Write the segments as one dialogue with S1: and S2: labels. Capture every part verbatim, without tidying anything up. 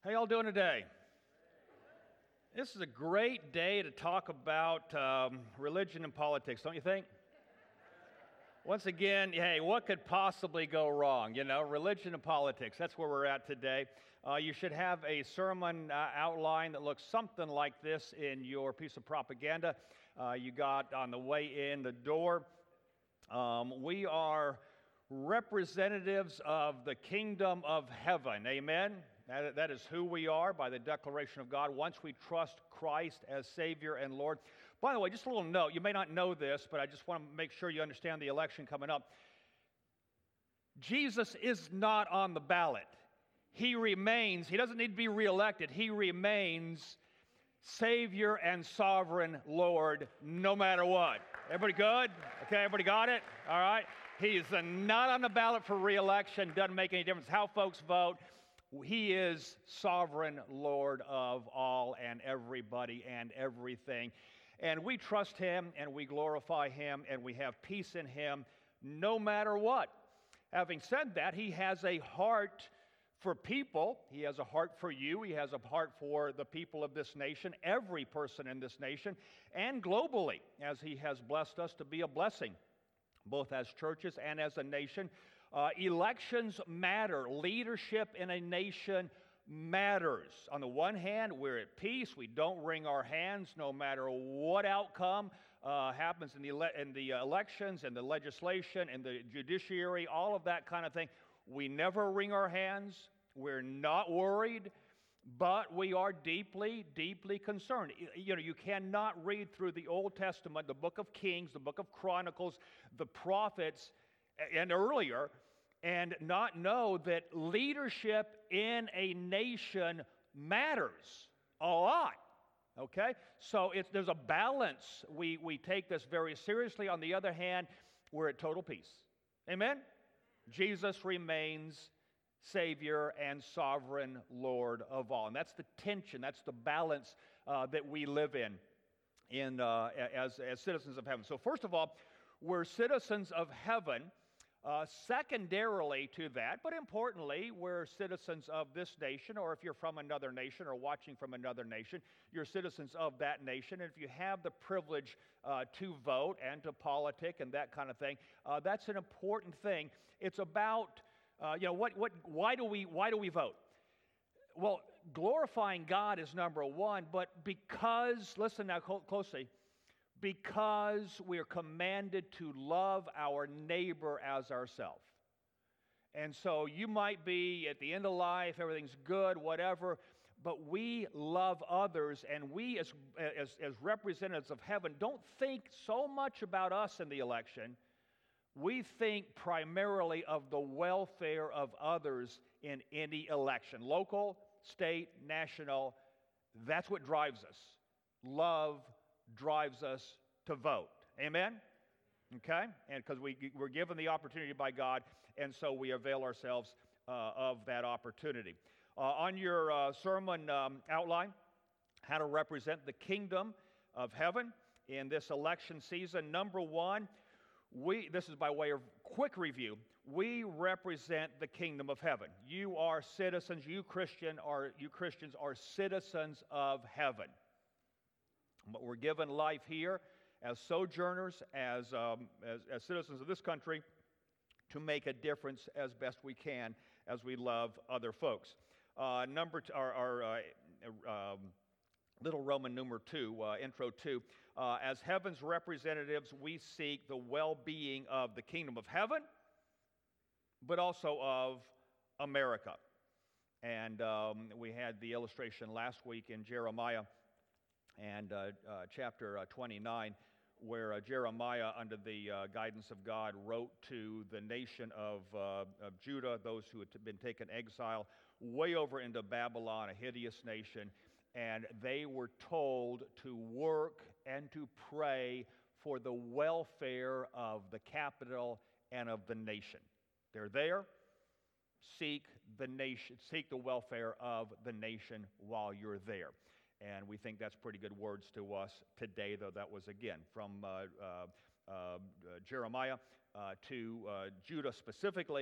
S1: How y'all doing today? This is a great day to talk about um, religion and politics, don't you think? Once again, hey, what could possibly go wrong? You know, religion and politics, that's where we're at today. Uh, you should have a sermon uh, outline that looks something like this in your piece of propaganda uh, you got on the way in the door. Um, we are representatives of the kingdom of heaven, amen? That, that is who we are by the declaration of God once we trust Christ as Savior and Lord. By the way, just a little note, you may not know this, but I just want to make sure you understand the election coming up. Jesus is not on the ballot. He remains, he doesn't need to be reelected, he remains Savior and Sovereign Lord no matter what. Everybody good? Okay, everybody got it? All right. He is not on the ballot for reelection, doesn't make any difference how folks vote. He is sovereign Lord of all and everybody and everything. And we trust him and we glorify him and we have peace in him no matter what. Having said that, he has a heart for people. He has a heart for you. He has a heart for the people of this nation, every person in this nation, and globally, as he has blessed us to be a blessing, both as churches and as a nation. Uh, elections matter. Leadership in a nation matters. On the one hand, we're at peace. We don't wring our hands no matter what outcome uh, happens in the, ele- in the uh, elections and the legislation and the judiciary, all of that kind of thing. We never wring our hands. We're not worried, but we are deeply, deeply concerned. You know, you cannot read through the Old Testament, the book of Kings, the book of Chronicles, the prophets, and earlier, and not know that leadership in a nation matters a lot, okay? So it's, there's a balance. We, we take this very seriously. On the other hand, we're at total peace. Amen? Jesus remains Savior and Sovereign Lord of all. And that's the tension, that's the balance uh, that we live in, in uh, as, as citizens of heaven. So first of all, we're citizens of heaven. Uh, secondarily to that, but importantly, we're citizens of this nation, or if you're from another nation or watching from another nation, you're citizens of that nation. And if you have the privilege uh, to vote and to politic and that kind of thing, uh, that's an important thing. It's about, uh, you know, what, what, why do we, why do we vote? Well, glorifying God is number one, but because, listen now closely, because we are commanded to love our neighbor as ourselves. And so you might be at the end of life, everything's good, whatever, but we love others, and we as, as, as representatives of heaven don't think so much about us in the election. We think primarily of the welfare of others in any election. Local, state, national, that's what drives us. Love drives us to vote. Amen? Okay? And because we, we're given the opportunity by God, and so we avail ourselves uh, of that opportunity. Uh, on your uh, sermon um, outline, how to represent the kingdom of heaven in this election season. Number one, we, this is by way of quick review, we represent the kingdom of heaven. You are citizens, you Christian are, you Christians are citizens of heaven. But we're given life here as sojourners, as, um, as, as citizens of this country, to make a difference as best we can as we love other folks. Uh, number two, our, our uh, um, little Roman numeral two, uh, intro two, uh, as heaven's representatives, we seek the well-being of the kingdom of heaven, but also of America. And um, we had the illustration last week in Jeremiah, and uh, uh, chapter uh, twenty-nine, where uh, Jeremiah, under the uh, guidance of God, wrote to the nation of, uh, of Judah, those who had been taken exile, way over into Babylon, a hideous nation, and they were told to work and to pray for the welfare of the capital and of the nation. They're there. Seek the nation, seek the welfare of the nation while you're there. And we think that's pretty good words to us today, though that was, again, from uh, uh, uh, Jeremiah uh, to uh, Judah specifically,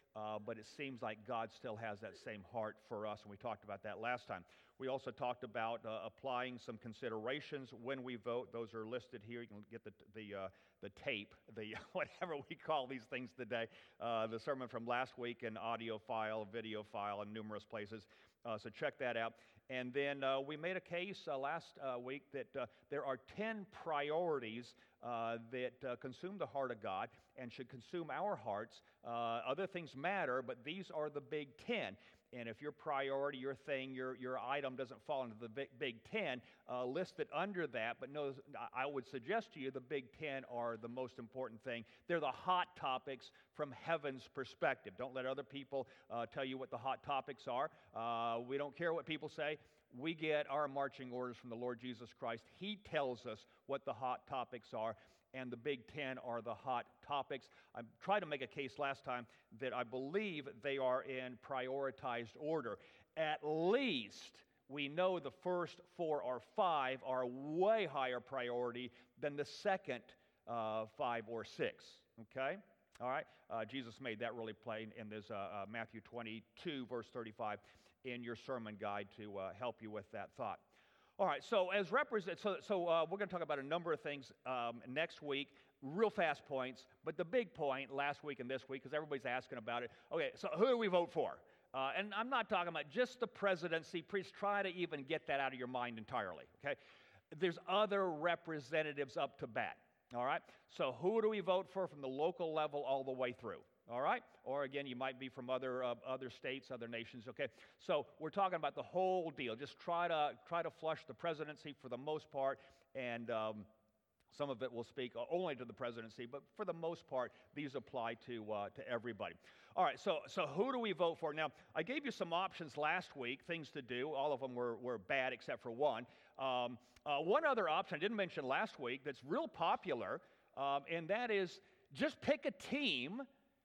S1: uh, but it seems like God still has that same heart for us, and we talked about that last time. We also talked about uh, applying some considerations when we vote. Those are listed here. You can get the the uh, the tape, the whatever we call these things today, uh, the sermon from last week, an audio file, video file, in numerous places. Uh, so check that out. And then uh, we made a case uh, last uh, week that uh, there are ten priorities uh, that uh, consume the heart of God and should consume our hearts. Uh, other things matter, but these are the big ten. And if your priority, your thing, your, your item doesn't fall into the big, big ten, uh, list it under that. But no, I would suggest to you the big ten are the most important thing. They're the hot topics from heaven's perspective. Don't let other people uh, tell you what the hot topics are. Uh, we don't care what people say. We get our marching orders from the Lord Jesus Christ. He tells us what the hot topics are, and the big ten are the hot topics. I tried to make a case last time that I believe they are in prioritized order. At least we know the first four or five are way higher priority than the second uh, five or six, okay? All right, uh, Jesus made that really plain in this uh, uh, Matthew twenty-two, verse thirty-five, in your sermon guide to uh, help you with that thought. All right, so as represent, so, so uh, we're going to talk about a number of things um, next week, real fast points, but the big point last week and this week, because everybody's asking about it, okay, so who do we vote for? Uh, and I'm not talking about just the presidency. Please try to even get that out of your mind entirely, okay? There's other representatives up to bat, all right? So who do we vote for from the local level all the way through? All right? Or again, you might be from other uh, other states, other nations, okay? So we're talking about the whole deal. Just try to try to flush the presidency for the most part, and um, some of it will speak only to the presidency, but for the most part, these apply to uh, to everybody. All right, so so who do we vote for? Now, I gave you some options last week, things to do. All of them were, were bad except for one. Um, uh, one other option I didn't mention last week that's real popular, um, and that is just pick a team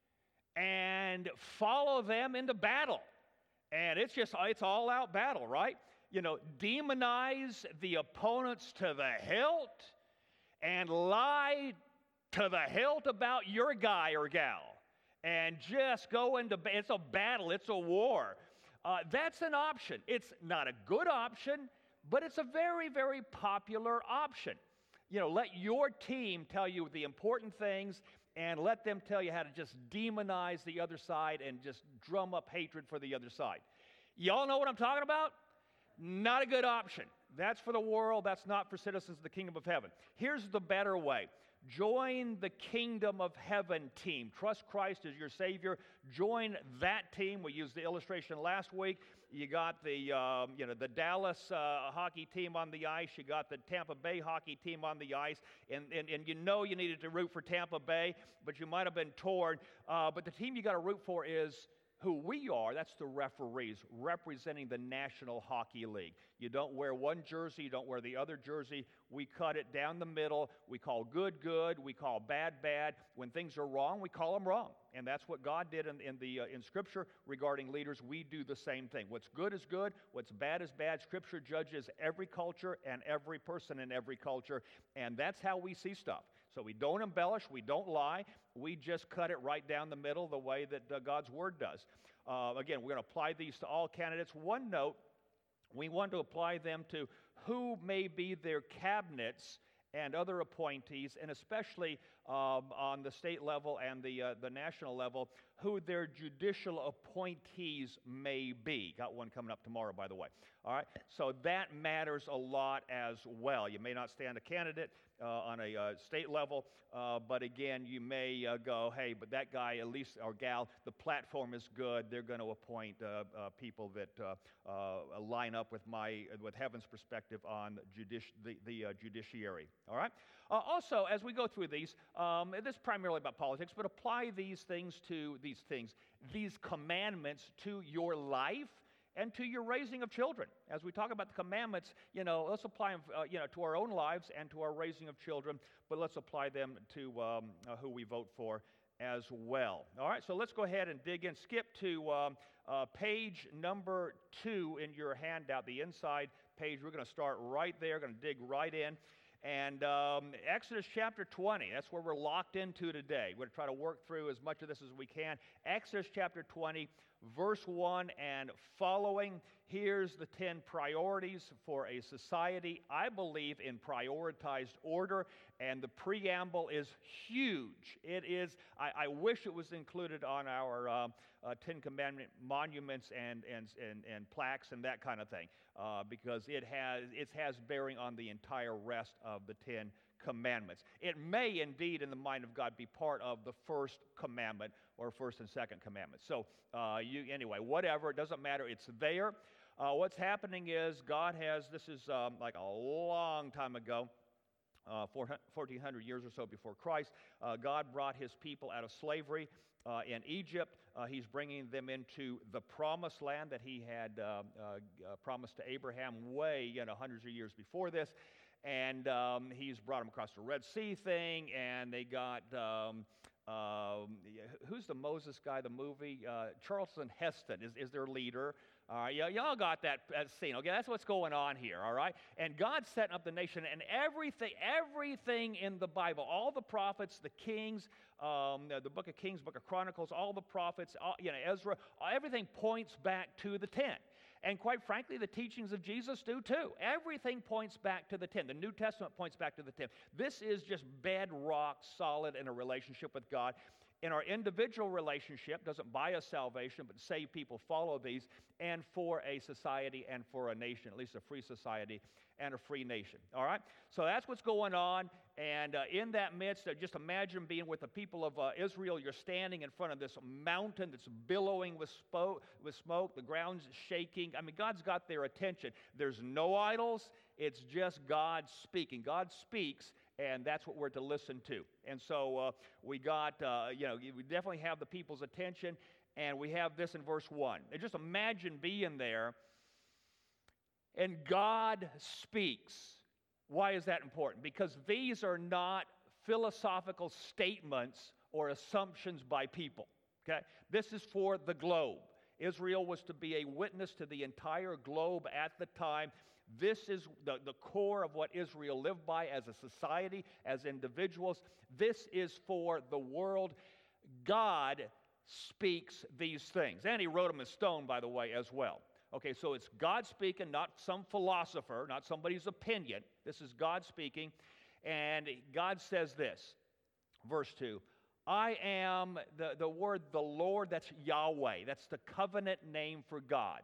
S1: and follow them into battle. And it's just, it's all out battle, right? You know, demonize the opponents to the hilt and lie to the hilt about your guy or gal. And just go into, it's a battle, it's a war. Uh, that's an option. It's not a good option, but it's a very, very popular option. You know, let your team tell you the important things, and let them tell you how to just demonize the other side and just drum up hatred for the other side. Y'all know what I'm talking about? Not a good option. That's for the world. That's not for citizens of the kingdom of heaven. Here's the better way. Join the kingdom of heaven team. Trust Christ as your Savior. Join that team. We used the illustration last week. You got the, um, you know, the Dallas uh, hockey team on the ice. You got the Tampa Bay hockey team on the ice. And, and, and you know you needed to root for Tampa Bay, but you might have been torn. Uh, but the team you got to root for is who we are. That's the referees representing the National Hockey League. You don't wear one jersey, you don't wear the other jersey. We cut it down the middle. We call good good, we call bad bad. When things are wrong, we call them wrong. And that's what God did in, in, the, uh, in Scripture regarding leaders. We do the same thing. What's good is good, what's bad is bad. Scripture judges every culture and every person in every culture, and that's how we see stuff. So we don't embellish, we don't lie, we just cut it right down the middle the way that uh, God's Word does. Uh, again, we're going to apply these to all candidates. One note, we want to apply them to who may be their cabinets and other appointees, and especially um, on the state level and the, uh, the national level, who their judicial appointees may be. Got one coming up tomorrow, by the way. All right, so that matters a lot as well. You may not stand a candidate uh, on a uh, state level, uh, but again, you may uh, go, hey, but that guy, at least, or gal, the platform is good. They're going to appoint uh, uh, people that uh, uh, line up with my, with heaven's perspective on judici- the, the uh, judiciary. All right. Uh, also, as we go through these, um, this is primarily about politics, but apply these things to these things, these commandments to your life and to your raising of children. As we talk about the commandments, you know, let's apply them, uh, you know, to our own lives and to our raising of children, but let's apply them to um, uh, who we vote for as well. All right, so let's go ahead and dig in. Skip to um, uh, page number two in your handout, the inside page. We're going to start right there, going to dig right in. And um, Exodus chapter twenty, that's where we're locked into today. We're going to try to work through as much of this as we can. Exodus chapter twenty, verse one and following. Here's the ten priorities for a society, I believe, in prioritized order. And the preamble is huge. It is, I, I wish it was included on our uh, uh, Ten Commandment monuments and, and, and, and plaques and that kind of thing, uh, because it has, it has bearing on the entire rest of the Ten Commandments. It may indeed, in the mind of God, be part of the first commandment or first and second commandment. So uh, you, anyway, whatever, it doesn't matter, it's there. Uh, what's happening is God has, this is um, like a long time ago, uh, fourteen hundred years or so before Christ, uh, God brought his people out of slavery uh, in Egypt. Uh, he's bringing them into the promised land that he had uh, uh, uh, promised to Abraham way, you know, hundreds of years before this. And um, he's brought them across the Red Sea thing, and they got, um, uh, who's the Moses guy, the movie? Uh, Charlton Heston is, is their leader. All right, y- y'all got that, that scene, okay? That's what's going on here, all right? And God's setting up the nation, and everything, everything in the Bible, all the prophets, the kings, um, the, the book of Kings, book of Chronicles, all the prophets, all, you know, Ezra, everything points back to the ten. And quite frankly, the teachings of Jesus do too. Everything points back to the ten. The New Testament points back to the ten. This is just bedrock solid in a relationship with God. In our individual relationship, doesn't buy us salvation, but save people, follow these, and for a society and for a nation, at least a free society and a free nation. All right? So that's what's going on. And uh, in that midst, uh, just imagine being with the people of uh, Israel. You're standing in front of this mountain that's billowing with, spo- with smoke. The ground's shaking. I mean, God's got their attention. There's no idols. It's just God speaking. God speaks, and that's what we're to listen to. And so uh, we got, uh, you know, we definitely have the people's attention, and we have this in verse one. And just imagine being there, and God speaks. Why is that important? Because these are not philosophical statements or assumptions by people, okay? This is for the globe. Israel was to be a witness to the entire globe at the time. This is the, the core of what Israel lived by as a society, as individuals. This is for the world. God speaks these things. And he wrote them in stone, by the way, as well. Okay, so it's God speaking, not some philosopher, not somebody's opinion. This is God speaking. And God says this, verse two, I am, the, the word the Lord, that's Yahweh. That's the covenant name for God.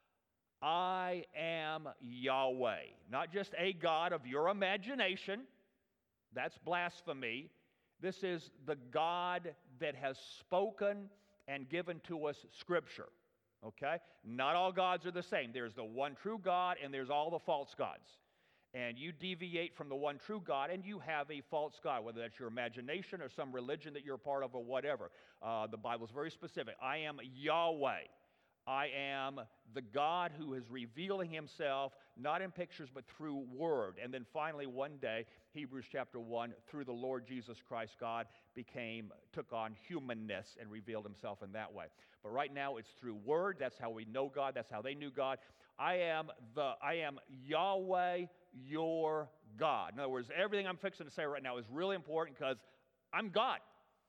S1: I am Yahweh. Not just a God of your imagination. That's blasphemy. This is the God that has spoken and given to us Scripture. Okay? Not all gods are the same. There's the one true God and there's all the false gods. And you deviate from the one true God and you have a false God, whether that's your imagination or some religion that you're a part of or whatever. Uh, the Bible's very specific. I am Yahweh. I am the God who is revealing himself, not in pictures, but through word. And then finally, one day, Hebrews chapter one, through the Lord Jesus Christ, God became, took on humanness and revealed himself in that way. But right now, it's through word. That's how we know God. That's how they knew God. I am the, I am Yahweh, your God. In other words, everything I'm fixing to say right now is really important because I'm God.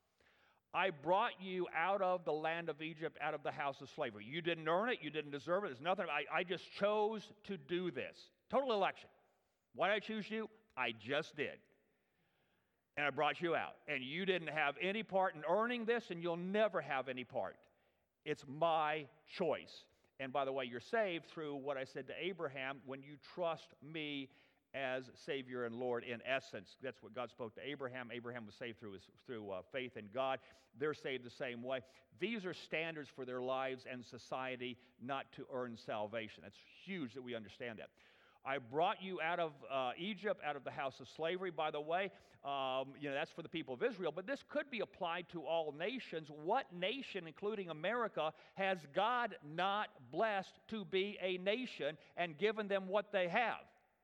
S1: I brought you out of the land of Egypt, out of the house of slavery. You didn't earn it. You didn't deserve it. There's nothing. I, I just chose to do this. Total election. Why did I choose you? I just did. And I brought you out. And you didn't have any part in earning this, and you'll never have any part. It's my choice. And by the way, you're saved through what I said to Abraham, when you trust me as Savior and Lord in essence. That's what God spoke to Abraham. Abraham was saved through, his, through uh, faith in God. They're saved the same way. These are standards for their lives and society, not to earn salvation. It's huge that we understand that. I brought you out of uh, Egypt, out of the house of slavery, by the way. Um, you know, that's for the people of Israel. But this could be applied to all nations. What nation, including America, has God not blessed to be a nation and given them what they have?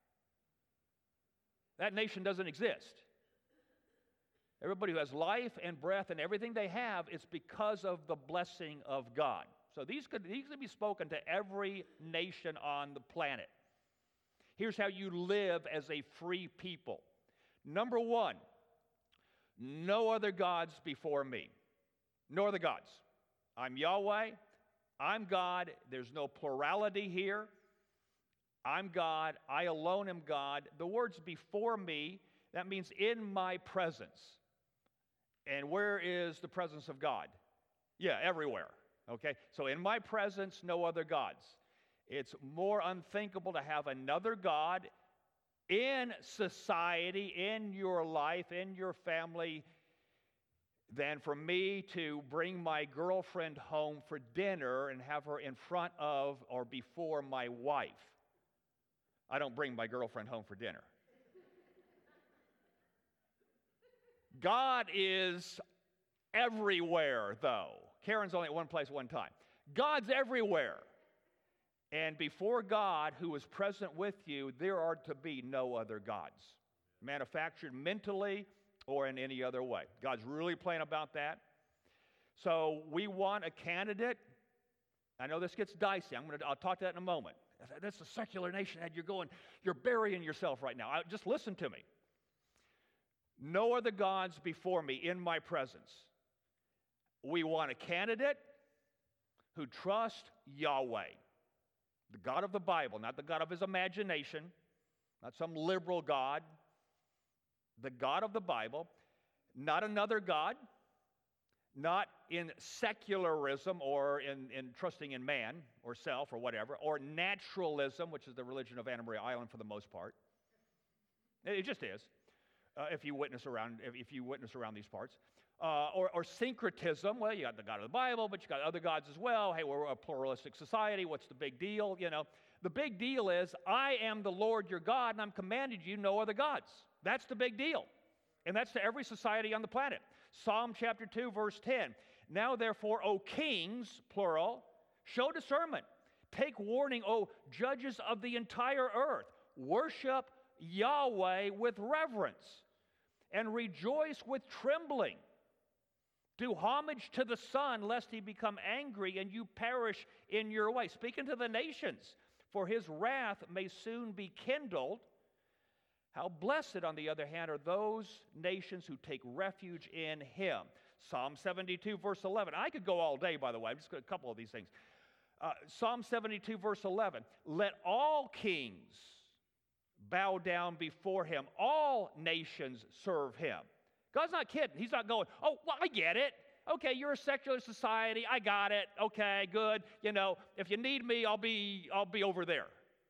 S1: That nation doesn't exist. Everybody who has life and breath and everything they have, it's because of the blessing of God. So these could, these could be spoken to every nation on the planet. Here's how you live as a free people. Number one, no other gods before me. No other gods. I'm Yahweh. I'm God. There's no plurality here. I'm God. I alone am God. The words before me, that means in my presence. And where is the presence of God? Yeah, everywhere. Okay? So in my presence, no other gods. It's more unthinkable to have another God in society, in your life, in your family, than for me to bring my girlfriend home for dinner and have her in front of or before my wife. I don't bring my girlfriend home for dinner. God is everywhere, though. Karen's only at one place one time. God's everywhere. And before God, who is present with you, there are to be no other gods, manufactured mentally or in any other way. God's really plain about that. So we want a candidate. I know this gets dicey. I'm gonna, I'll talk to that in a moment. That's a secular nation, Ed. You're going, you're burying yourself right now. I, just listen to me. No other gods before me in my presence. We want a candidate who trusts Yahweh, the God of the Bible, not the God of his imagination, not some liberal God, the God of the Bible, not another God, not in secularism or in, in trusting in man or self or whatever, or naturalism, which is the religion of Anna Maria Island for the most part. It just is, uh, if you witness around if, if you witness around these parts. Uh, or, or syncretism, well, you got the God of the Bible, but you got other gods as well. Hey, we're a pluralistic society. What's the big deal? You know, the big deal is I am the Lord your God, and I'm commanded you no other gods. That's the big deal. And that's to every society on the planet. Psalm chapter two, verse ten. Now, therefore, O kings, plural, show discernment. Take warning, O judges of the entire earth. Worship Yahweh with reverence and rejoice with trembling. Do homage to the Son, lest he become angry and you perish in your way. Speaking to the nations, for his wrath may soon be kindled. How blessed, on the other hand, are those nations who take refuge in him. Psalm seventy-two, verse eleven. I could go all day, by the way. I'm just going to a couple of these things. Uh, Psalm seventy-two, verse eleven. Let all kings bow down before him. All nations serve him. God's not kidding. He's not going, oh, well, I get it. Okay, you're a secular society. I got it. Okay, good. You know, if you need me, I'll be, I'll be over there.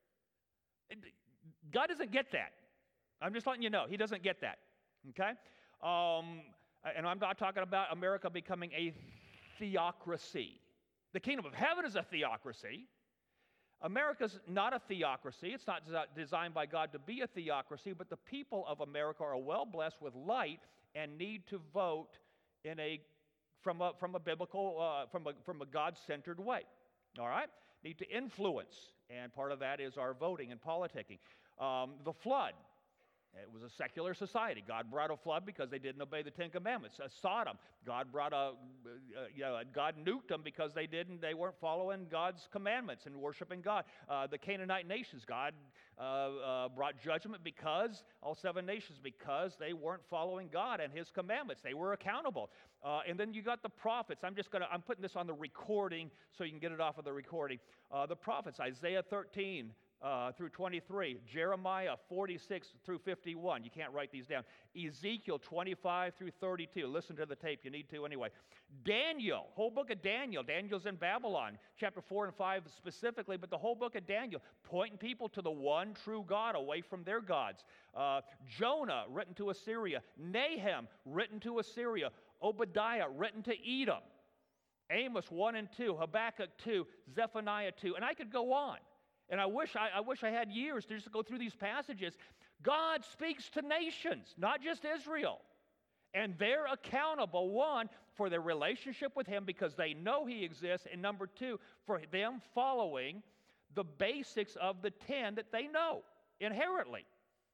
S1: God doesn't get that. I'm just letting you know. He doesn't get that. Okay? Um, and I'm not talking about America becoming a theocracy. The kingdom of heaven is a theocracy. America's not a theocracy. It's not designed by God to be a theocracy, but the people of America are well blessed with light and need to vote in a from a from a biblical uh, from a from a God-centered way. All right, need to influence, and part of that is our voting and politicking. Um, the flood. It was a secular society. God brought a flood because they didn't obey the Ten Commandments. Uh, Sodom, God brought a, uh, you know, God nuked them because they didn't, they weren't following God's commandments and worshiping God. Uh, the Canaanite nations, God uh, uh, brought judgment because, all seven nations, because they weren't following God and his commandments. They were accountable. Uh, and then you got the prophets. I'm just going to, I'm putting this on the recording so you can get it off of the recording. Uh, the prophets, Isaiah thirteen, Uh, through twenty-three, Jeremiah forty-six through fifty-one. You can't write these down. Ezekiel twenty-five through thirty-two. Listen to the tape. You need to anyway. Daniel, whole book of Daniel. Daniel's in Babylon, chapter four and five specifically, but the whole book of Daniel, pointing people to the one true God away from their gods. Uh, Jonah, written to Assyria. Nahum, written to Assyria. Obadiah, written to Edom. Amos one and two. Habakkuk two. Zephaniah two. And I could go on. And I wish I, I wish I had years to just go through these passages. God speaks to nations, not just Israel. And they're accountable, one, for their relationship with him because they know he exists, and number two, for them following the basics of the ten that they know inherently.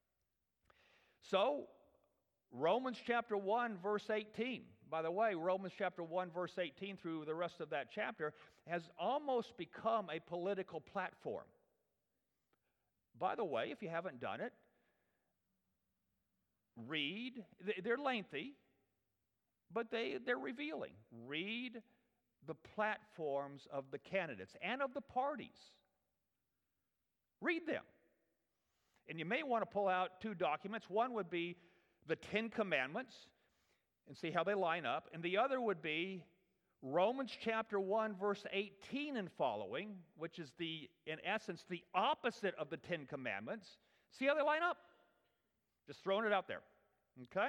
S1: So, Romans chapter one, verse eighteen. By the way, Romans chapter one, verse eighteen through the rest of that chapter has almost become a political platform. By the way, if you haven't done it, read, they're lengthy, but they, they're revealing. Read the platforms of the candidates and of the parties. Read them. And you may want to pull out two documents. One would be the Ten Commandments and see how they line up. And the other would be Romans chapter one, verse eighteen and following, which is the, in essence, the opposite of the Ten Commandments. See how they line up? Just throwing it out there. Okay?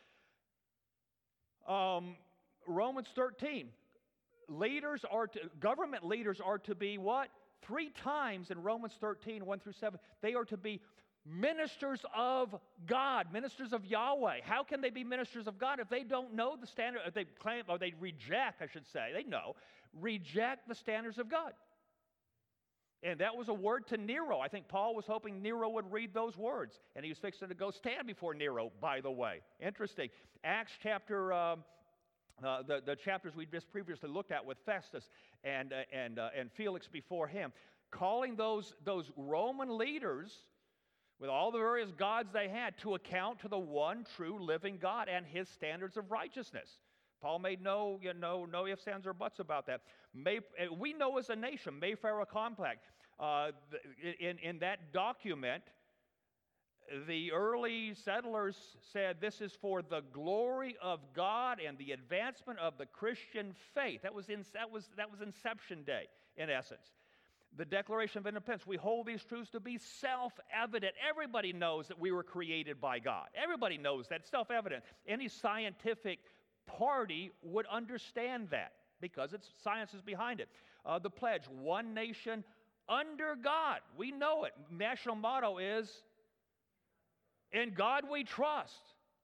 S1: Um, Romans thirteen. Leaders are to, government leaders are to be what? Three times in Romans thirteen, one through seven, they are to be ministers of God, ministers of Yahweh. How can they be ministers of God if they don't know the standard, if they claim, or they reject, I should say, they know, reject the standards of God. And that was a word to Nero. I think Paul was hoping Nero would read those words. And he was fixing to go stand before Nero, by the way. Interesting. Acts chapter, um, uh, the, the chapters we just previously looked at with Festus and, uh, and, uh, and Felix before him, calling those, those Roman leaders with all the various gods they had to account to the one true living God and his standards of righteousness. Paul made no, you know, no ifs, ands, or buts about that. May, we know as a nation, Mayflower Compact, uh, in, in that document, the early settlers said this is for the glory of God and the advancement of the Christian faith. That was, in, that was, that was Inception Day, in essence. The Declaration of Independence, we hold these truths to be self-evident. Everybody knows that we were created by God. Everybody knows that, self-evident. Any scientific party would understand that because it's science is behind it. Uh, the pledge, one nation under God. We know it. National motto is, in God we trust.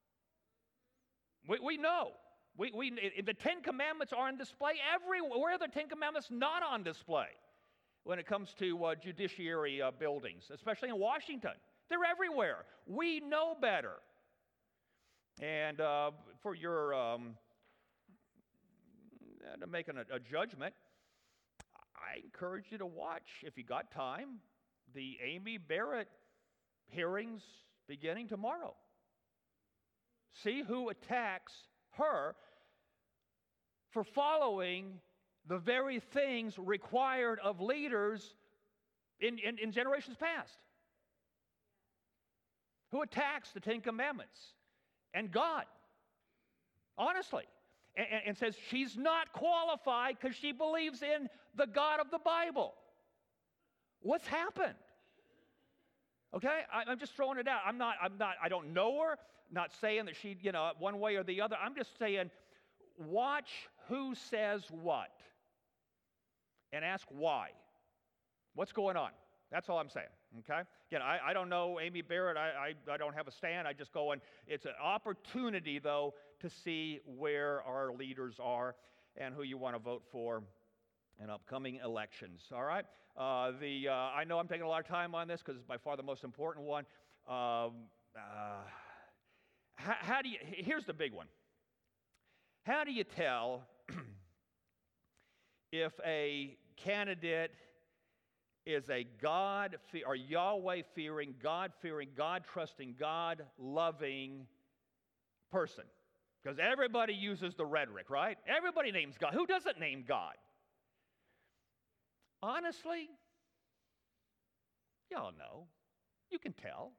S1: We, we know. We, we, the Ten Commandments are on display everywhere. Where are the Ten Commandments not on display? When it comes to uh, judiciary uh, buildings, especially in Washington. They're everywhere. We know better. And uh, for your, um, to make an, a judgment, I encourage you to watch, if you got time, the Amy Barrett hearings beginning tomorrow. See who attacks her for following the very things required of leaders in, in, in generations past. Who attacks the Ten Commandments and God, honestly, and, and says she's not qualified because she believes in the God of the Bible. What's happened? Okay, I, I'm just throwing it out. I'm not, I'm not, I don't know her, not saying that she, you know, one way or the other. I'm just saying, watch who says what. And ask why. What's going on? That's all I'm saying, okay? Again, I, I don't know Amy Barrett. I, I, I don't have a stand. I just go and it's an opportunity, though, to see where our leaders are and who you want to vote for in upcoming elections, all right? Uh, the uh, I know I'm taking a lot of time on this because it's by far the most important one. Um, uh, how, how do you, here's the big one. How do you tell if a candidate is a God or Yahweh-fearing, God-fearing, God-trusting, God-loving person? Because everybody uses the rhetoric, right? Everybody names God. Who doesn't name God? Honestly, y'all know. You can tell.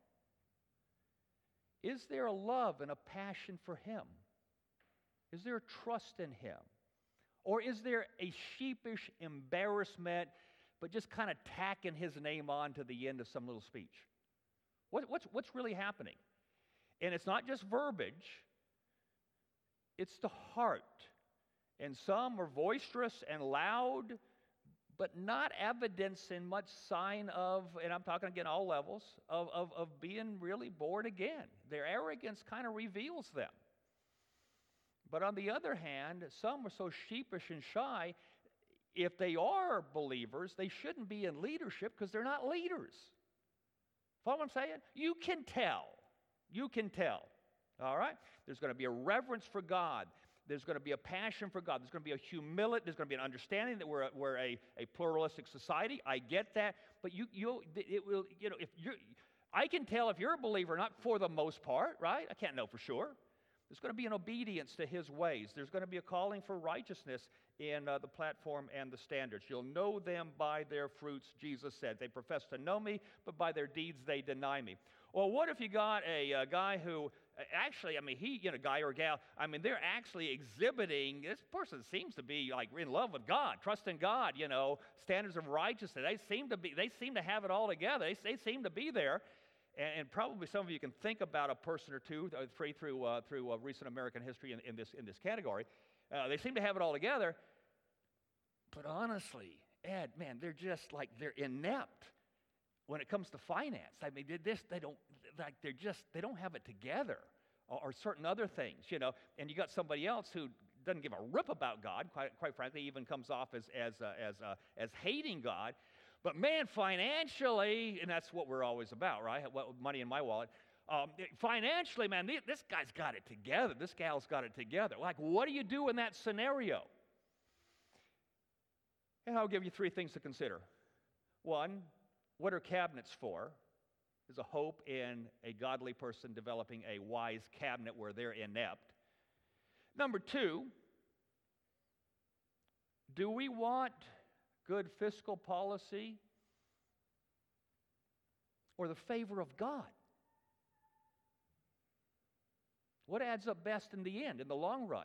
S1: Is there a love and a passion for Him? Is there a trust in Him? Or is there a sheepish embarrassment, but just kind of tacking His name on to the end of some little speech? What, what's, what's really happening? And it's not just verbiage, it's the heart. And some are boisterous and loud, but not evidencing much sign of, and I'm talking again all levels, of, of, of being really born again. Their arrogance kind of reveals them. But on the other hand, some are so sheepish and shy, if they are believers, they shouldn't be in leadership because they're not leaders. Follow what I'm saying? You can tell. You can tell. All right? There's going to be a reverence for God. There's going to be a passion for God. There's going to be a humility. There's going to be an understanding that we're, a, we're a, a pluralistic society. I get that. But you, you, it will, you know, if you're, I can tell if you're a believer, not for the most part, right? I can't know for sure. There's going to be an obedience to his ways. There's going to be a calling for righteousness in uh, the platform and the standards. You'll know them by their fruits, Jesus said. They profess to know me, but by their deeds they deny me. Well, what if you got a, a guy who, actually, I mean, he, you know, guy or gal, I mean, they're actually exhibiting, this person seems to be like in love with God, trusting God, you know, standards of righteousness. They seem to be, they seem to have it all together. They, they seem to be there. And, and probably some of you can think about a person or two, uh, three through, uh, through uh, recent American history in, in, this, in this category. Uh, they seem to have it all together. But honestly, Ed, man, they're just like, they're inept when it comes to finance. I mean, they, this, they don't, like, they're just, they don't have it together, or, or certain other things, you know. And you got somebody else who doesn't give a rip about God, quite, quite frankly, even comes off as, as, uh, as, uh, as hating God. But man, financially, and that's what we're always about, right? What, money in my wallet. Um, financially, man, this guy's got it together. This gal's got it together. Like, what do you do in that scenario? And I'll give you three things to consider. One, what are cabinets for? There's a hope in a godly person developing a wise cabinet where they're inept. Number two, do we want good fiscal policy or the favor of God? What adds up best in the end, in the long run?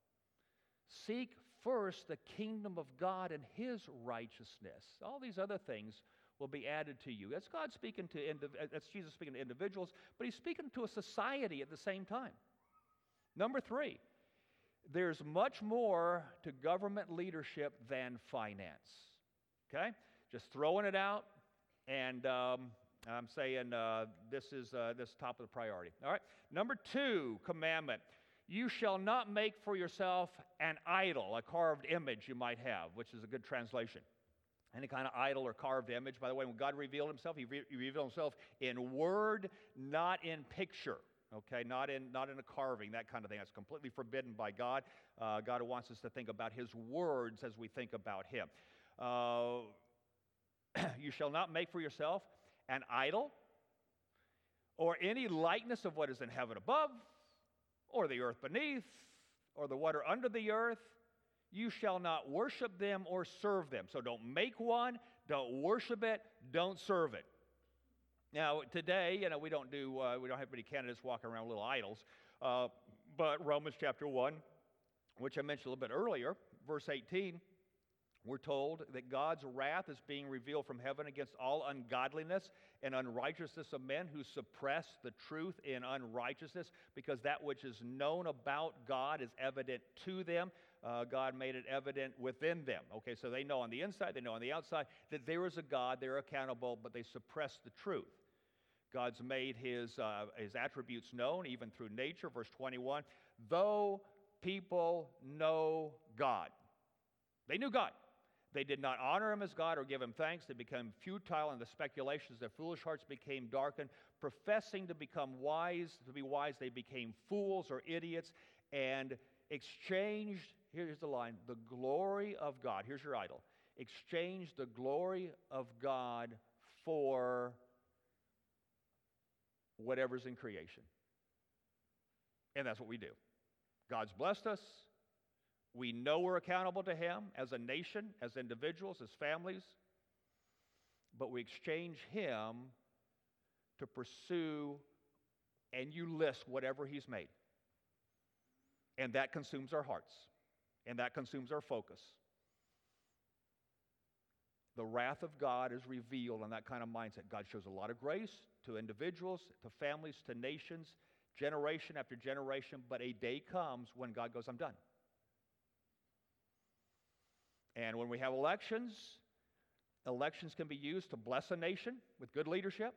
S1: Seek first the kingdom of God and his righteousness. All these other things will be added to you. That's God speaking to, indiv- that's Jesus speaking to individuals, but he's speaking to a society at the same time. Number three, there's much more to government leadership than finance. Okay? Just throwing it out, and um, I'm saying uh, this is uh, this top of the priority. All right? Number two commandment, you shall not make for yourself an idol, a carved image you might have, which is a good translation. Any kind of idol or carved image. By the way, when God revealed himself, he, re- he revealed himself in word, not in picture. Okay, not in not in a carving, that kind of thing. That's completely forbidden by God. Uh, God wants us to think about his words as we think about him. Uh, you shall not make for yourself an idol or any likeness of what is in heaven above or the earth beneath or the water under the earth. You shall not worship them or serve them. So don't make one, don't worship it, don't serve it. Now, today, you know, we don't do, uh, we don't have many candidates walking around with little idols, uh, but Romans chapter one, which I mentioned a little bit earlier, verse eighteen, we're told that God's wrath is being revealed from heaven against all ungodliness and unrighteousness of men who suppress the truth in unrighteousness, because that which is known about God is evident to them. Uh, God made it evident within them. Okay, so they know on the inside, they know on the outside that there is a God, they're accountable, but they suppress the truth. God's made his, uh, his attributes known, even through nature. Verse twenty-one, though people know God. They knew God. They did not honor him as God or give him thanks. They became futile in the speculations. Their foolish hearts became darkened. Professing to become wise, to be wise, they became fools or idiots and exchanged, here's the line, the glory of God. Here's your idol. Exchanged the glory of God for whatever's in creation. And that's what we do. God's blessed us. We know we're accountable to him as a nation, as individuals, as families. But we exchange him to pursue, and you list whatever he's made. And that consumes our hearts. And that consumes our focus. The wrath of God is revealed in that kind of mindset. God shows a lot of grace to individuals, to families, to nations, generation after generation, but a day comes when God goes, I'm done. And when we have elections, elections can be used to bless a nation with good leadership.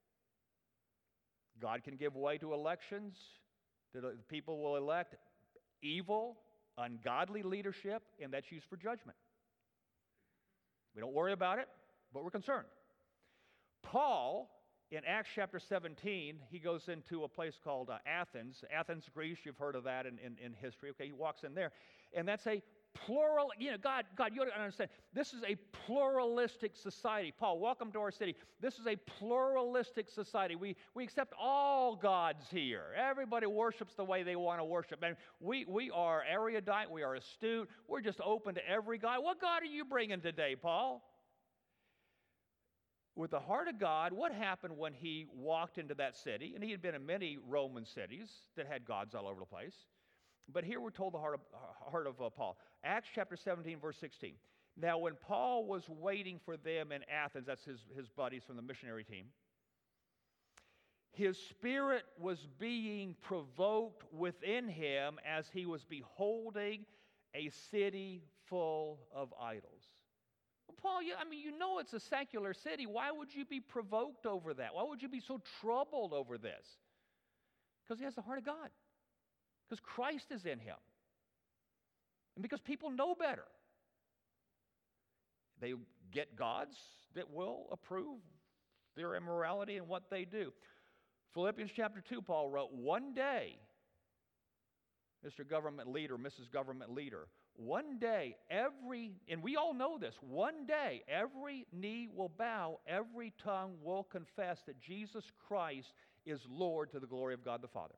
S1: God can give way to elections. The people will elect evil, ungodly leadership, and that's used for judgment. We don't worry about it, but we're concerned. Paul, in Acts chapter seventeen, he goes into a place called uh, Athens. Athens, Greece, you've heard of that in, in, in history. Okay, he walks in there. And that's a plural, you know, God, God, you understand, this is a pluralistic society. Paul, welcome to our city. This is a pluralistic society. We, we accept all gods here. Everybody worships the way they want to worship. And we, we are erudite, we are astute, we're just open to every God. What God are you bringing today, Paul? With the heart of God, what happened when he walked into that city? And he had been in many Roman cities that had gods all over the place. But here we're told the heart of, heart of uh, Paul. Acts chapter seventeen, verse sixteen. Now, when Paul was waiting for them in Athens, that's his, his buddies from the missionary team, his spirit was being provoked within him as he was beholding a city full of idols. Well, Paul, you, I mean, you know it's a secular city. Why would you be provoked over that? Why would you be so troubled over this? Because he has the heart of God. Because Christ is in him. And because people know better. They get gods that will approve their immorality and what they do. Philippians chapter two, Paul wrote, one day, Mister Government Leader, Missus Government Leader, one day every, and we all know this, one day every knee will bow, every tongue will confess that Jesus Christ is Lord to the glory of God the Father.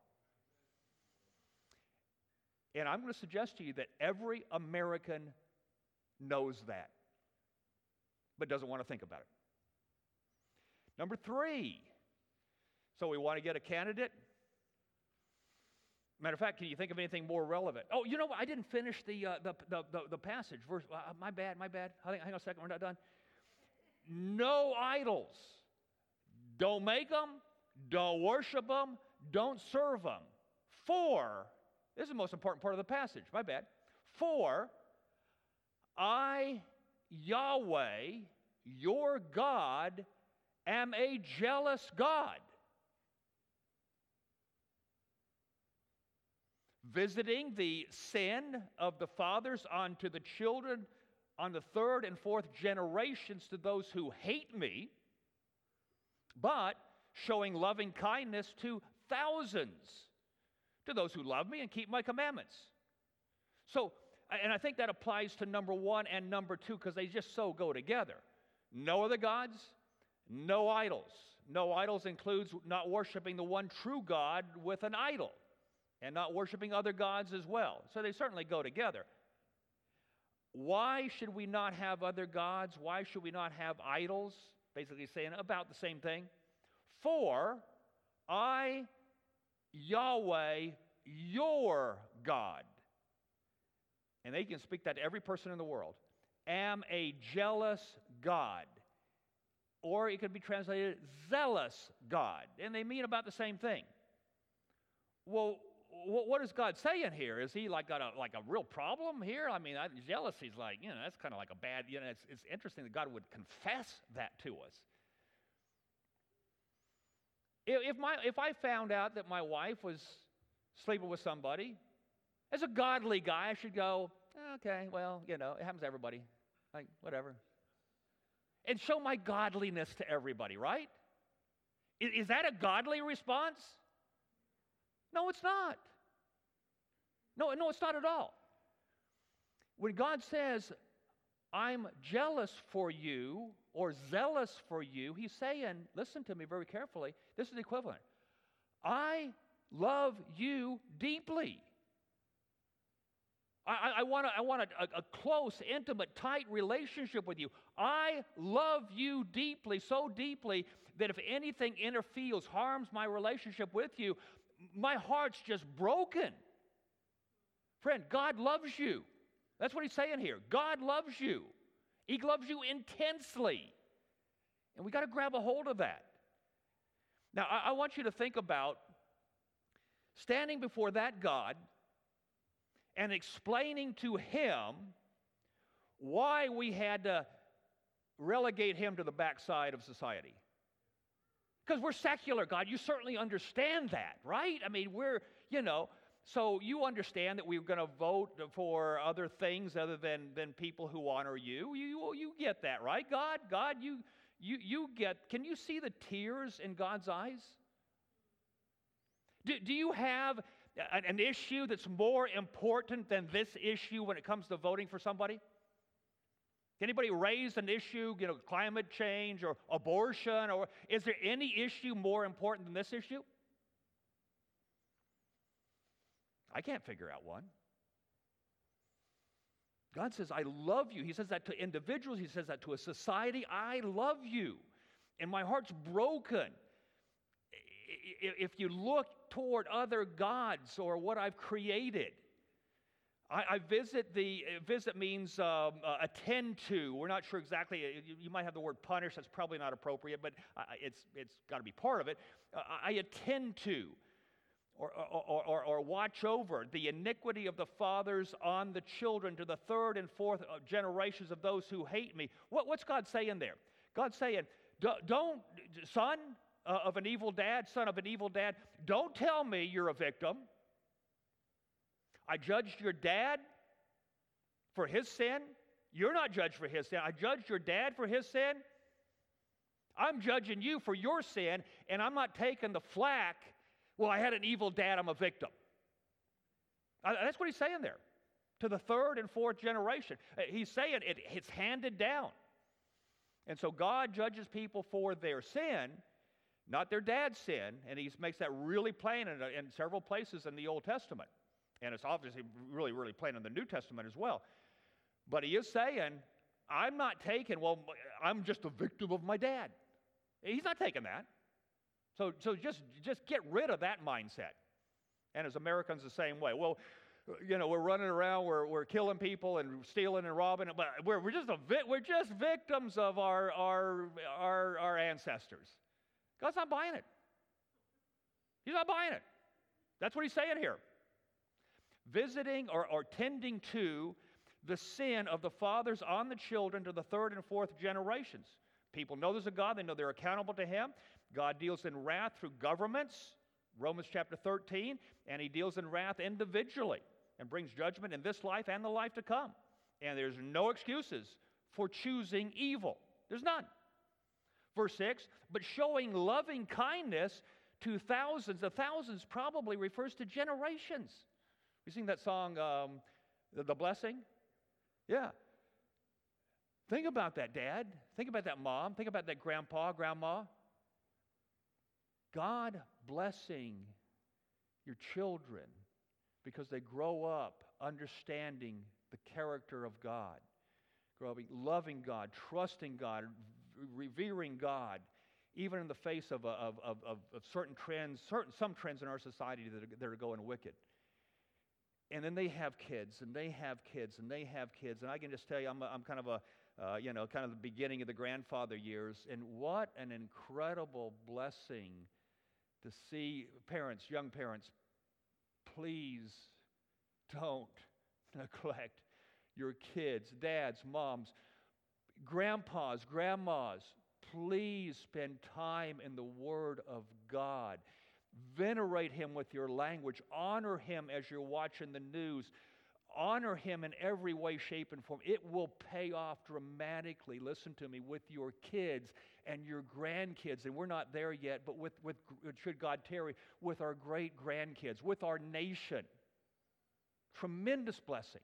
S1: And I'm going to suggest to you that every American knows that, but doesn't want to think about it. Number three, so we want to get a candidate. Matter of fact, can you think of anything more relevant? Oh, you know what? I didn't finish the, uh, the, the, the, the passage. Verse, uh, my bad, my bad. Hang on a second, we're not done. No idols. Don't make them. Don't worship them. Don't serve them. For, this is the most important part of the passage. My bad. For I, Yahweh, your God, am a jealous God, visiting the sin of the fathers onto the children, on the third and fourth generations to those who hate me, but showing loving kindness to thousands, to those who love me and keep my commandments. So, and I think that applies to number one and number two because they just so go together. No other gods, no idols. No idols includes not worshiping the one true God with an idol, and not worshiping other gods as well. So they certainly go together. Why should we not have other gods? Why should we not have idols? Basically saying about the same thing. For I, Yahweh, your God, and they can speak that to every person in the world, am a jealous God. Or it could be translated zealous God. And they mean about the same thing. Well, what is God saying here? Is he like got a like a real problem here? I mean, I, jealousy is like, you know, that's kind of like a bad, you know, it's, it's interesting that God would confess that to us. If my if I found out that my wife was sleeping with somebody, as a godly guy, I should go, okay, well, you know, it happens to everybody. Like, whatever. And show my godliness to everybody, right? Is, is that a godly response? No, it's not. No, no, it's not at all. When God says, I'm jealous for you or zealous for you, he's saying, listen to me very carefully, this is the equivalent. I love you deeply. I, I want, a, I want a, a close, intimate, tight relationship with you. I love you deeply, so deeply that if anything interferes, harms my relationship with you, my heart's just broken. Friend, God loves you. That's what he's saying here. God loves you. He loves you intensely. And we got to grab a hold of that. Now, I, I want you to think about standing before that God and explaining to him why we had to relegate him to the backside of society. Because we're secular, God. You certainly understand that, right? I mean, we're, you know, so you understand that we're going to vote for other things other than, than people who honor you. You, you get that, right, God? God, you, you, you get, can you see the tears in God's eyes? Do, do you have an, an issue that's more important than this issue when it comes to voting for somebody? Anybody raise an issue, you know, climate change or abortion? Or is there any issue more important than this issue? I can't figure out one. God says, I love you. He says that to individuals. He says that to a society. I love you. And my heart's broken if you look toward other gods or what I've created. I, I visit the, visit means um, uh, attend to. We're not sure exactly. You, you might have the word punish. That's probably not appropriate, but uh, it's, it's got to be part of it. Uh, I attend to or, or, or, or watch over the iniquity of the fathers on the children to the third and fourth generations of those who hate me. What, what's God saying there? God's saying, don't, son uh, of an evil dad, son of an evil dad, don't tell me you're a victim. I judged your dad for his sin. You're not judged for his sin. I judged your dad for his sin. I'm judging you for your sin, and I'm not taking the flack. Well, I had an evil dad, I'm a victim. Uh, that's what he's saying there to the third and fourth generation. Uh, he's saying it, it's handed down. And so God judges people for their sin, not their dad's sin, and he makes that really plain in, in several places in the Old Testament. And it's obviously really, really plain in the New Testament as well. But he is saying, I'm not taking, well, I'm just a victim of my dad. He's not taking that. So, so just, just get rid of that mindset. And as Americans, the same way. Well, you know, we're running around, we're, we're killing people and stealing and robbing, but we're, we're, just, a vi- we're just victims of our, our, our, our ancestors. God's not buying it. He's not buying it. That's what he's saying here. Visiting or, or tending to the sin of the fathers on the children to the third and fourth generations. People know there's a God. They know they're accountable to him. God deals in wrath through governments, Romans chapter thirteen, and he deals in wrath individually and brings judgment in this life and the life to come. And there's no excuses for choosing evil. There's none. Verse six, but showing loving kindness to thousands. The thousands probably refers to generations. You sing that song, um, the, the Blessing? Yeah. Think about that, Dad. Think about that, Mom. Think about that, Grandpa, Grandma. God blessing your children because they grow up understanding the character of God, growing, loving God, trusting God, revering God, even in the face of, of, of, of, of certain trends, certain, some trends in our society that are, that are going wicked. And then they have kids, and they have kids, and they have kids. And I can just tell you, I'm, a, I'm kind of a, uh, you know, kind of the beginning of the grandfather years. And what an incredible blessing to see parents, young parents, please don't neglect your kids, dads, moms, grandpas, grandmas. Please spend time in the Word of God. Venerate him with your language. Honor him as you're watching the news. Honor him in every way, shape, and form. It will pay off dramatically, listen to me, with your kids and your grandkids. And we're not there yet, but with, with should God tarry, with our great-grandkids, with our nation. Tremendous blessing.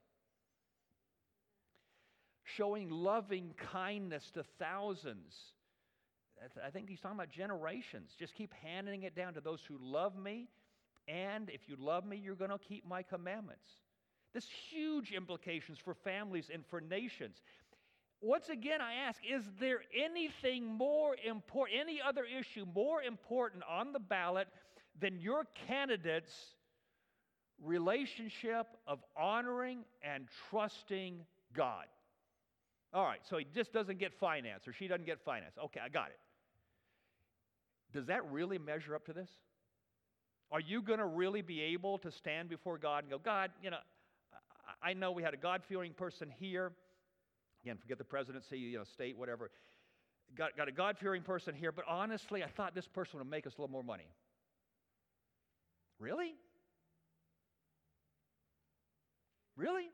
S1: Showing loving kindness to thousands. I think he's talking about generations. Just keep handing it down to those who love me, and if you love me, you're going to keep my commandments. This huge implications for families and for nations. Once again, I ask, is there anything more important, any other issue more important on the ballot than your candidate's relationship of honoring and trusting God? All right, so he just doesn't get finance, or she doesn't get finance. Okay, I got it. Does that really measure up to this? Are you going to really be able to stand before God and go, God, you know, I know we had a God-fearing person here. Again, forget the presidency, you know, state, whatever. Got, got a God-fearing person here, but honestly, I thought this person would make us a little more money. Really? Really?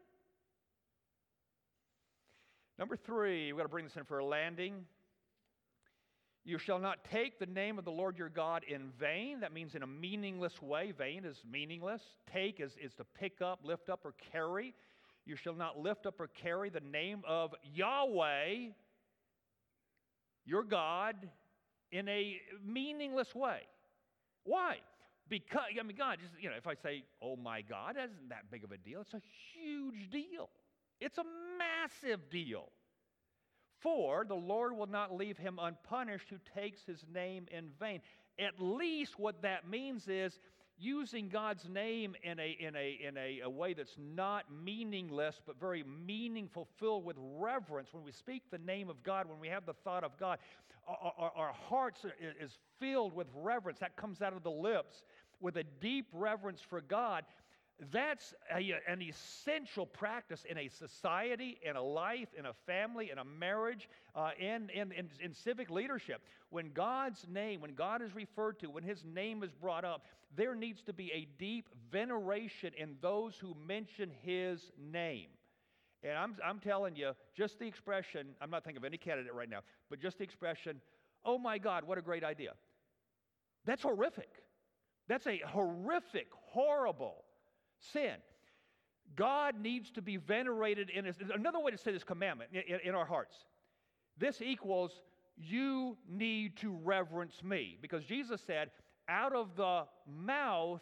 S1: Number three, we've got to bring this in for a landing. You shall not take the name of the Lord your God in vain. That means in a meaningless way. Vain is meaningless. Take is, is to pick up, lift up, or carry. You shall not lift up or carry the name of Yahweh, your God, in a meaningless way. Why? Because, I mean, God, just, you know, if I say, oh my God, that isn't that big of a deal. It's a huge deal. It's a massive deal. For the Lord will not leave him unpunished who takes his name in vain. At least what that means is using God's name in a, in a, in a, a way that's not meaningless, but very meaningful, filled with reverence. When we speak the name of God, when we have the thought of God, our, our, our hearts are, is filled with reverence. That comes out of the lips with a deep reverence for God. That's a, an essential practice in a society, in a life, in a family, in a marriage, uh, in, in, in, in civic leadership. When God's name, when God is referred to, when his name is brought up, there needs to be a deep veneration in those who mention his name. And I'm, I'm telling you, just the expression, I'm not thinking of any candidate right now, but just the expression, oh my God, what a great idea. That's horrific. That's a horrific, horrible sin. God needs to be venerated in his, another way to say this commandment in, in our hearts. This equals, you need to reverence me. Because Jesus said, out of the mouth,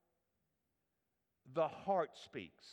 S1: the heart speaks.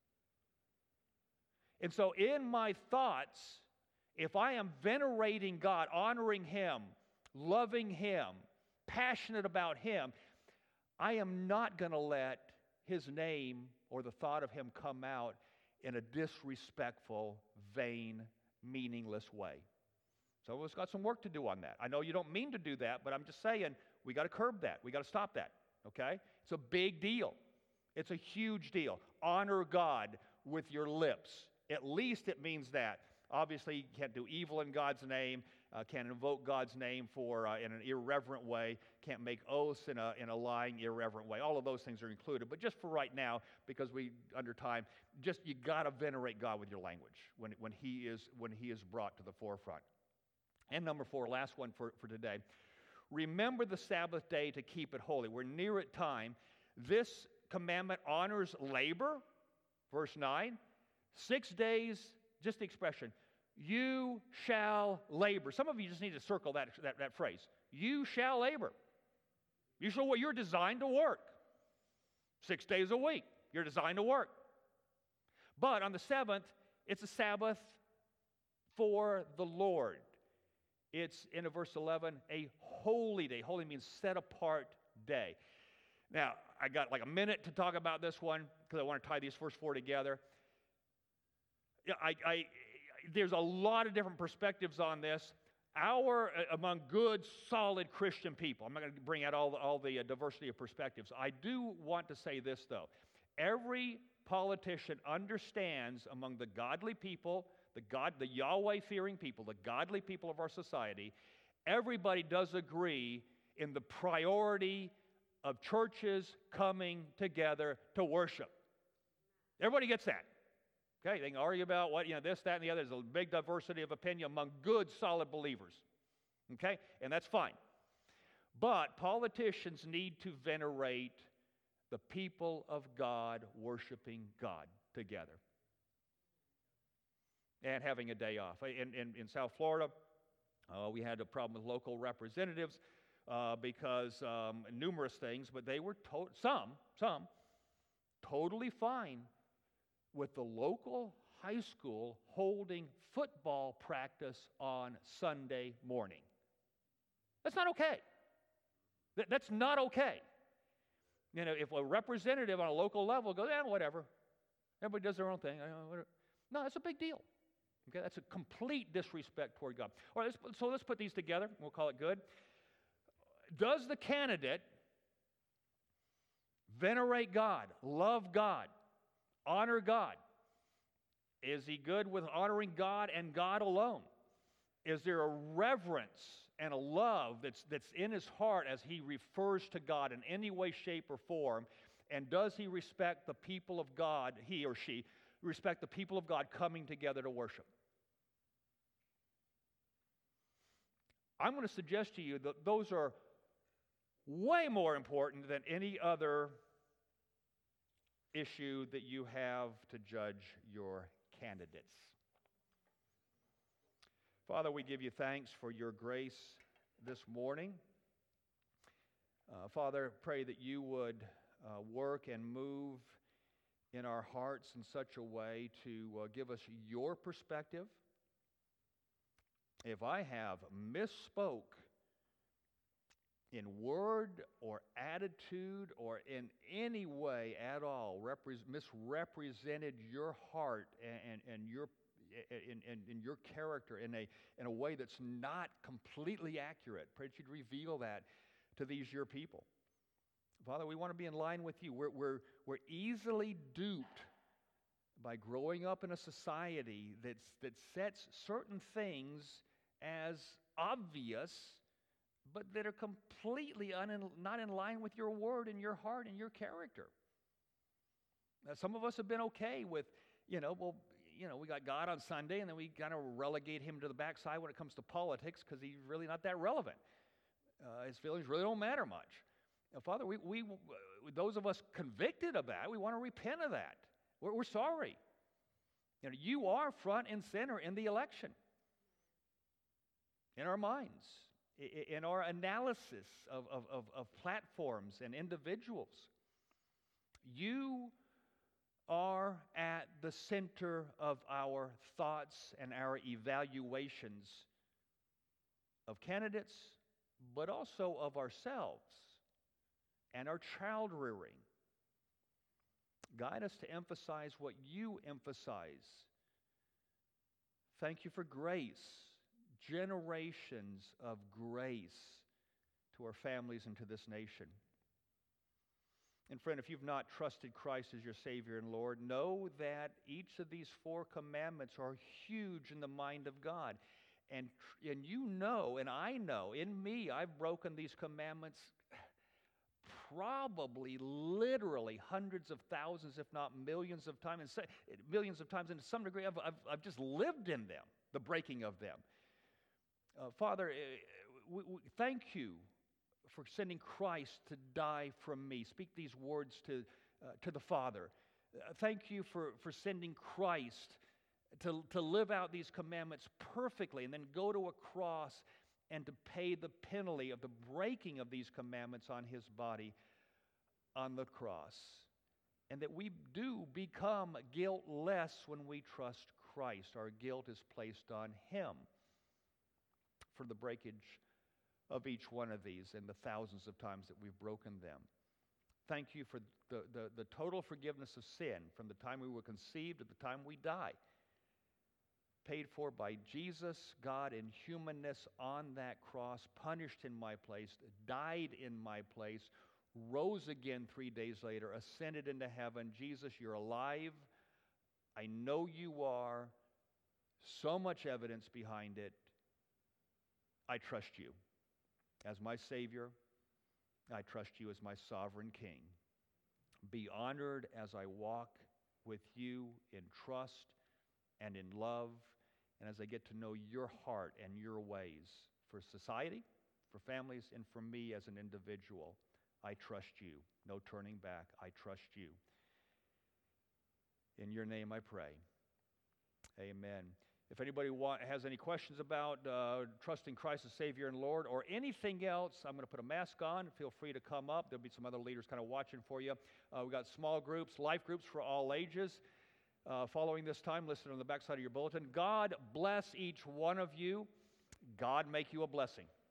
S1: And so in my thoughts, if I am venerating God, honoring him, loving him, passionate about him, I am not going to let his name or the thought of him come out in a disrespectful, vain, meaningless way. So we've got some work to do on that. I know you don't mean to do that, but I'm just saying we got to curb that. We got to stop that, okay? It's a big deal. It's a huge deal. Honor God with your lips. At least it means that. Obviously, you can't do evil in God's name, uh, can't invoke God's name for uh, in an irreverent way, can't make oaths in a, in a lying, irreverent way. All of those things are included. But just for right now, because we, under time, just you got to venerate God with your language when, when, he is, when he is brought to the forefront. And number four, last one for, for today. Remember the Sabbath day to keep it holy. We're near at time. This commandment honors labor, verse nine. Six days, just the expression, you shall labor. Some of you just need to circle that, that, that phrase. You shall labor. You shall, you're designed to work. Six days a week, you're designed to work. But on the seventh, it's a Sabbath for the Lord. It's, in verse eleven, a holy day. Holy means set apart day. Now, I got like a minute to talk about this one because I want to tie these first four together. Yeah, I, I, there's a lot of different perspectives on this. Our, among good, solid Christian people, I'm not going to bring out all the, all the uh, diversity of perspectives. I do want to say this, though. Every politician understands among the godly people, the God, the Yahweh-fearing people, the godly people of our society, everybody does agree in the priority of churches coming together to worship. Everybody gets that. Okay, they can argue about what, you know, this, that, and the other. There's a big diversity of opinion among good, solid believers. Okay, and that's fine. But politicians need to venerate the people of God worshiping God together and having a day off. In, in, in South Florida, uh, we had a problem with local representatives uh, because um, numerous things, but they were, to- some, some, totally fine with the local high school holding football practice on Sunday morning. That's not okay. Th- that's not okay. You know, if a representative on a local level goes, eh, whatever, everybody does their own thing. No, that's a big deal. Okay, that's a complete disrespect toward God. All right, let's, so let's put these together. We'll call it good. Does the candidate venerate God, love God, honor God? Is he good with honoring God and God alone? Is there a reverence and a love that's, that's in his heart as he refers to God in any way, shape, or form? And does he respect the people of God, he or she, respect the people of God coming together to worship? I'm going to suggest to you that those are way more important than any other issue that you have to judge your candidates. Father, we give you thanks for your grace this morning. Uh, Father, pray that you would uh, work and move in our hearts in such a way to uh, give us your perspective. If I have misspoke in word or attitude or in any way at all repre- misrepresented your heart and, and, and your in, in, in your character in a in a way that's not completely accurate, pray that you'd reveal that to these your people. Father, we want to be in line with you. We're, we're, we're easily duped by growing up in a society that's, that sets certain things as obvious, but that are completely un, not in line with your word and your heart and your character. Now, some of us have been okay with, you know, well, you know, we got God on Sunday, and then we kind of relegate him to the backside when it comes to politics because he's really not that relevant. Uh, his feelings really don't matter much. Now, Father, we, we, those of us convicted of that, we want to repent of that. We're, we're sorry. You know, you are front and center in the election, in our minds, in our analysis of, of, of, of platforms and individuals. You are at the center of our thoughts and our evaluations of candidates, but also of ourselves and our child rearing. Guide us to emphasize what you emphasize. Thank you for grace, generations of grace to our families and to this nation. And friend, if you've not trusted Christ as your Savior and Lord, know that each of these four commandments are huge in the mind of God. And, and you know, and I know, in me, I've broken these commandments probably, literally, hundreds of thousands, if not millions of times, and say, millions of times, and to some degree, I've, I've, I've just lived in them, the breaking of them. Uh, Father, uh, we, we, thank you for sending Christ to die from me. Speak these words to, uh, to the Father. Uh, thank you for, for sending Christ to, to live out these commandments perfectly and then go to a cross and to pay the penalty of the breaking of these commandments on his body on the cross. And that we do become guiltless when we trust Christ. Our guilt is placed on him for the breakage of each one of these and the thousands of times that we've broken them. Thank you for the, the, the total forgiveness of sin from the time we were conceived to the time we die. Paid for by Jesus, God in humanness on that cross, punished in my place, died in my place, rose again three days later, ascended into heaven. Jesus, you're alive. I know you are. So much evidence behind it. I trust you as my Savior. I trust you as my sovereign King. Be honored as I walk with you in trust and in love, and as I get to know your heart and your ways for society, for families, and for me as an individual. I trust you. No turning back. I trust you. In your name I pray. Amen. If anybody want, has any questions about uh, trusting Christ as Savior and Lord or anything else, I'm going to put a mask on. Feel free to come up. There'll be some other leaders kind of watching for you. Uh, we've got small groups, life groups for all ages. Uh, following this time, listed on the back side of your bulletin. God bless each one of you. God make you a blessing.